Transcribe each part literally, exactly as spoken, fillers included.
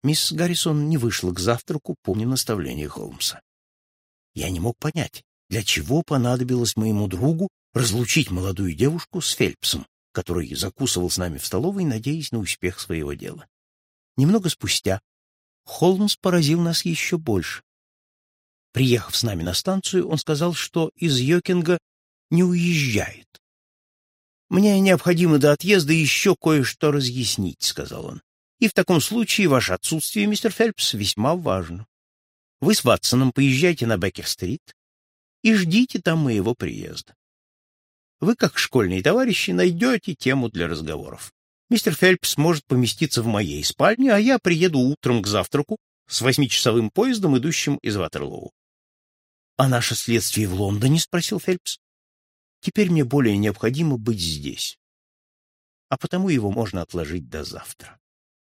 Мисс Гаррисон не вышла к завтраку, помня наставления Холмса. Я не мог понять, для чего понадобилось моему другу разлучить молодую девушку с Фелпсом, который закусывал с нами в столовой, надеясь на успех своего дела. Немного спустя Холмс поразил нас еще больше. Приехав с нами на станцию, он сказал, что из Йокинга не уезжает. «Мне необходимо до отъезда еще кое-что разъяснить», — сказал он. «И в таком случае ваше отсутствие, мистер Фелпс, весьма важно. Вы с Ватсоном поезжайте на Беккер-стрит и ждите там моего приезда. Вы, как школьные товарищи, найдете тему для разговоров. Мистер Фелпс может поместиться в моей спальне, а я приеду утром к завтраку с восьмичасовым поездом, идущим из Ватерлоу». «А наше следствие в Лондоне?» — спросил Фелпс. «Теперь мне более необходимо быть здесь, а потому его можно отложить до завтра».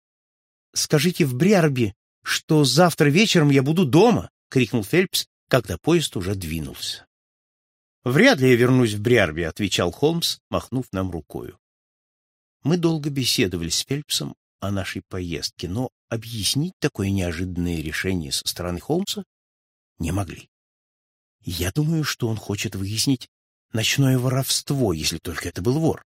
«Скажите в Бриарби, что завтра вечером я буду дома!» — крикнул Фелпс, когда поезд уже двинулся. «Вряд ли я вернусь в Бриарби», — отвечал Холмс, махнув нам рукою. Мы долго беседовали с Фелпсом о нашей поездке, но объяснить такое неожиданное решение со стороны Холмса не могли. Я думаю, что он хочет выяснить ночное воровство, если только это был вор.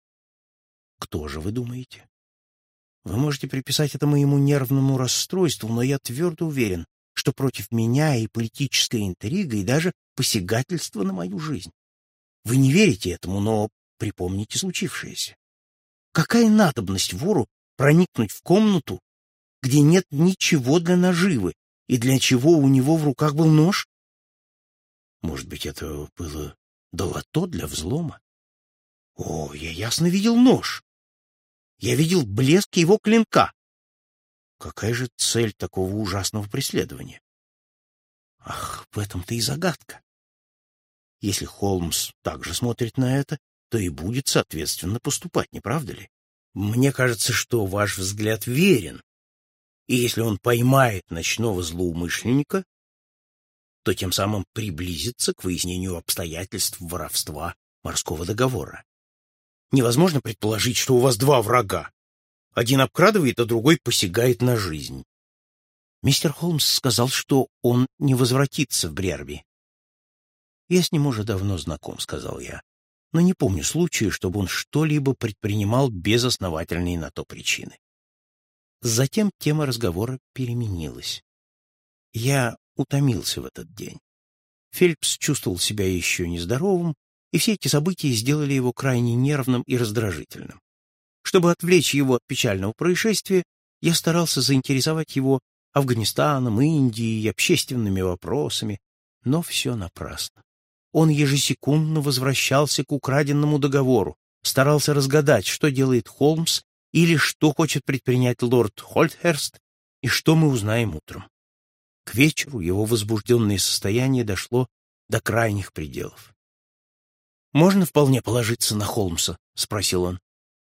Кто же, вы думаете? Вы можете приписать это моему нервному расстройству, но я твердо уверен, что против меня и политическая интрига, и даже посягательство на мою жизнь. Вы не верите этому, но припомните случившееся. Какая надобность вору проникнуть в комнату, где нет ничего для наживы, и для чего у него в руках был нож? Может быть, это было долото для взлома? О, я ясно видел нож. Я видел блеск его клинка. Какая же цель такого ужасного преследования? Ах, в этом-то и загадка. Если Холмс также смотрит на это, то и будет соответственно поступать, не правда ли? Мне кажется, что ваш взгляд верен, и если он поймает ночного злоумышленника, то тем самым приблизится к выяснению обстоятельств воровства морского договора. Невозможно предположить, что у вас два врага. Один обкрадывает, а другой посягает на жизнь. Мистер Холмс сказал, что он не возвратится в Бриарби. «Я с ним уже давно знаком», — сказал я, «но не помню случая, чтобы он что-либо предпринимал без основательной на то причины». Затем тема разговора переменилась. Я утомился в этот день. Фелпс чувствовал себя еще нездоровым, и все эти события сделали его крайне нервным и раздражительным. Чтобы отвлечь его от печального происшествия, я старался заинтересовать его Афганистаном, Индией, общественными вопросами, но все напрасно. Он ежесекундно возвращался к украденному договору, старался разгадать, что делает Холмс или что хочет предпринять лорд Хольтхерст, и что мы узнаем утром. К вечеру его возбужденное состояние дошло до крайних пределов. «Можно вполне положиться на Холмса?» — спросил он.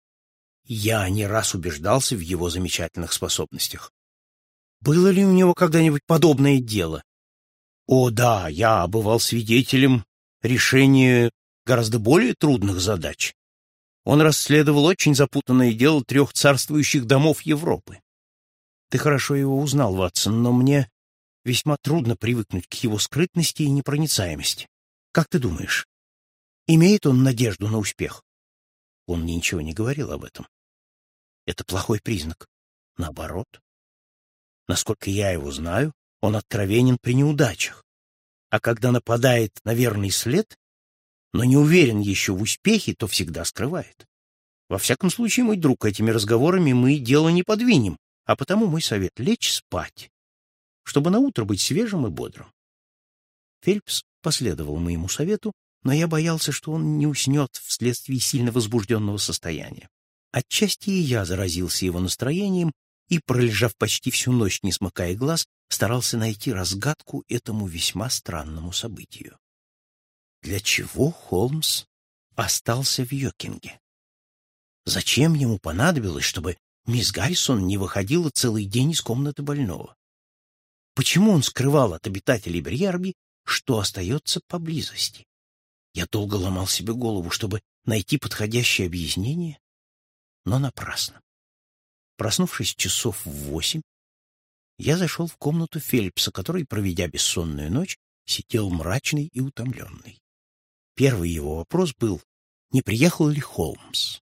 Я не раз убеждался в его замечательных способностях. Было ли у него когда-нибудь подобное дело? О, да, я бывал свидетелем решения гораздо более трудных задач. Он расследовал очень запутанное дело трех царствующих домов Европы. Ты хорошо его узнал, Ватсон, но мне весьма трудно привыкнуть к его скрытности и непроницаемости. Как ты думаешь, имеет он надежду на успех? Он мне ничего не говорил об этом. Это плохой признак. Наоборот. Насколько я его знаю, он откровенен при неудачах. А когда нападает на верный след, но не уверен еще в успехе, то всегда скрывает. Во всяком случае, мой друг, этими разговорами мы дело не подвинем, а потому мой совет — лечь спать, чтобы наутро быть свежим и бодрым. Фелпс последовал моему совету, но я боялся, что он не уснет вследствие сильно возбужденного состояния. Отчасти и я заразился его настроением и, пролежав почти всю ночь, не смыкая глаз, старался найти разгадку этому весьма странному событию. Для чего Холмс остался в Йокинге? Зачем ему понадобилось, чтобы мисс Гаррисон не выходила целый день из комнаты больного? Почему он скрывал от обитателей Бриарби, что остается поблизости? Я долго ломал себе голову, чтобы найти подходящее объяснение, но напрасно. Проснувшись часов в восемь, я зашел в комнату Фелпса, который, проведя бессонную ночь, сидел мрачный и утомленный. Первый его вопрос был, не приехал ли Холмс.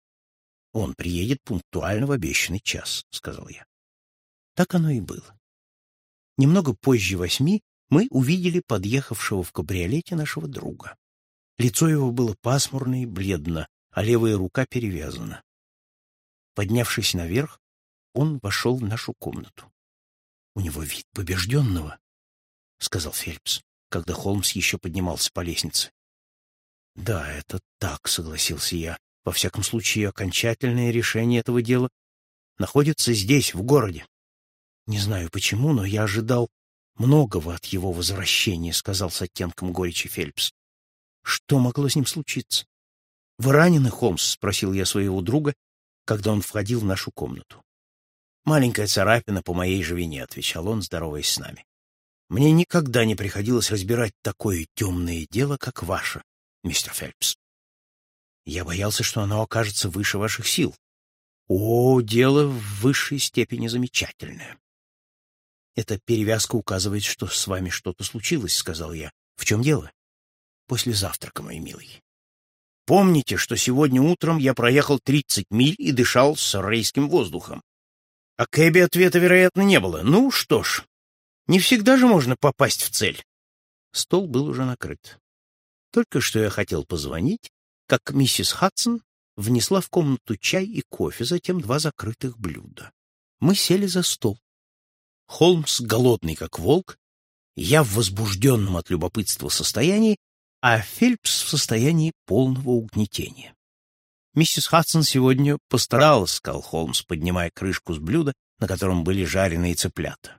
«Он приедет пунктуально в обещанный час», — сказал я. Так оно и было. Немного позже восьми мы увидели подъехавшего в кабриолете нашего друга. Лицо его было пасмурно и бледно, а левая рука перевязана. Поднявшись наверх, он вошел в нашу комнату. — У него вид побежденного, — сказал Фелпс, когда Холмс еще поднимался по лестнице. — Да, это так, — согласился я. Во всяком случае, окончательное решение этого дела находится здесь, в городе. Не знаю почему, но я ожидал многого от его возвращения, — сказал с оттенком горечи Фелпс. Что могло с ним случиться? — Вы ранены, Холмс? — спросил я своего друга, когда он входил в нашу комнату. — Маленькая царапина по моей же вине, — отвечал он, здороваясь с нами. — Мне никогда не приходилось разбирать такое темное дело, как ваше, мистер Фелпс. Я боялся, что оно окажется выше ваших сил. О, дело в высшей степени замечательное. Эта перевязка указывает, что с вами что-то случилось, — сказал я. — В чем дело? — После завтрака, мой милый. Помните, что сегодня утром я проехал тридцать миль и дышал саррейским воздухом? О кэбе ответа, вероятно, не было. Ну что ж, не всегда же можно попасть в цель. Стол был уже накрыт. Только что я хотел позвонить, как миссис Хадсон внесла в комнату чай и кофе, затем два закрытых блюда. Мы сели за стол. Холмс, голодный как волк, я в возбужденном от любопытства состоянии, а Фелпс в состоянии полного угнетения. «Миссис Хадсон сегодня постаралась», — сказал Холмс, поднимая крышку с блюда, на котором были жареные цыплята.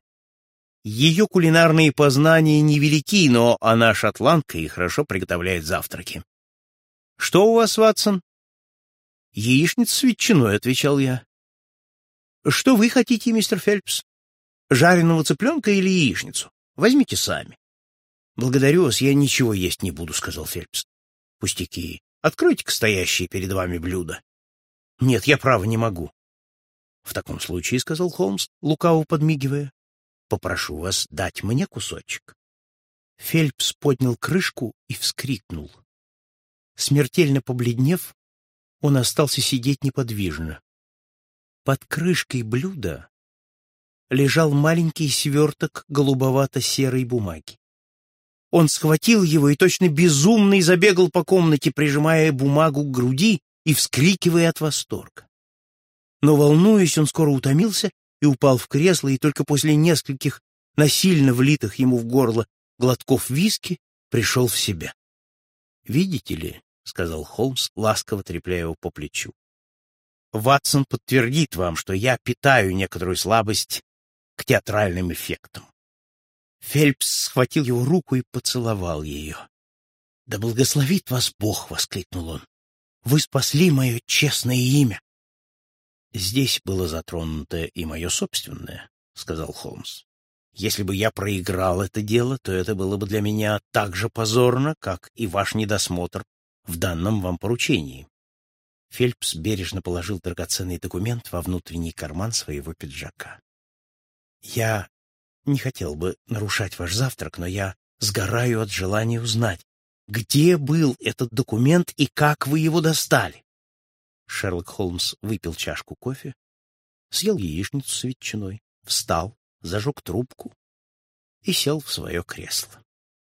«Ее кулинарные познания невелики, но она шотландка и хорошо приготовляет завтраки. Что у вас, Ватсон?» «Яичница с ветчиной», — отвечал я. «Что вы хотите, мистер Фелпс? Жареного цыпленка или яичницу? Возьмите сами». «Благодарю вас, я ничего есть не буду», — сказал Фелпс. «Пустяки. Откройте-ка стоящие перед вами блюда». «Нет, я, право, не могу». «В таком случае», — сказал Холмс, лукаво подмигивая, — «попрошу вас дать мне кусочек». Фелпс поднял крышку и вскрикнул. Смертельно побледнев, он остался сидеть неподвижно. Под крышкой блюда лежал маленький сверток голубовато-серой бумаги. Он схватил его и точно безумный забегал по комнате, прижимая бумагу к груди и вскрикивая от восторга. Но, волнуясь, он скоро утомился и упал в кресло, и только после нескольких насильно влитых ему в горло глотков виски пришел в себя. «Видите ли», — сказал Холмс, ласково трепляя его по плечу, — «Ватсон подтвердит вам, что я питаю некоторую слабость к театральным эффектам». Фелпс схватил его руку и поцеловал ее. «Да благословит вас Бог!» — воскликнул он. «Вы спасли мое честное имя!» «Здесь было затронуто и мое собственное», — сказал Холмс. «Если бы я проиграл это дело, то это было бы для меня так же позорно, как и ваш недосмотр в данном вам поручении». Фелпс бережно положил драгоценный документ во внутренний карман своего пиджака. «Я не хотел бы нарушать ваш завтрак, но я сгораю от желания узнать, где был этот документ и как вы его достали». Шерлок Холмс выпил чашку кофе, съел яичницу с ветчиной, встал, зажег трубку и сел в свое кресло.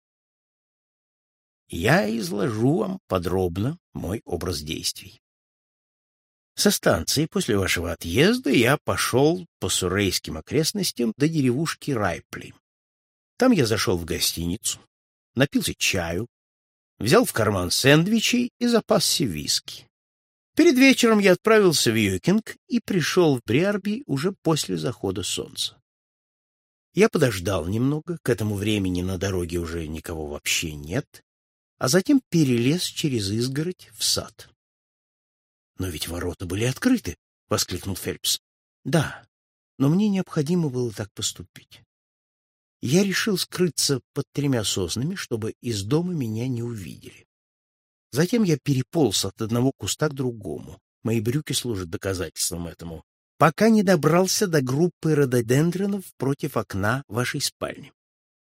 Я изложу вам подробно мой образ действий. Со станции после вашего отъезда я пошел по суррейским окрестностям до деревушки Райпли. Там я зашел в гостиницу, напился чаю, взял в карман сэндвичей и запасся виски. Перед вечером я отправился в Юкинг и пришел в Бриарби уже после захода солнца. Я подождал немного, к этому времени на дороге уже никого вообще нет, а затем перелез через изгородь в сад. «Но ведь ворота были открыты!» — воскликнул Фелпс. «Да, но мне необходимо было так поступить. Я решил скрыться под тремя соснами, чтобы из дома меня не увидели. Затем я переполз от одного куста к другому. Мои брюки служат доказательством этому. пока не добрался до группы рододендронов против окна вашей спальни.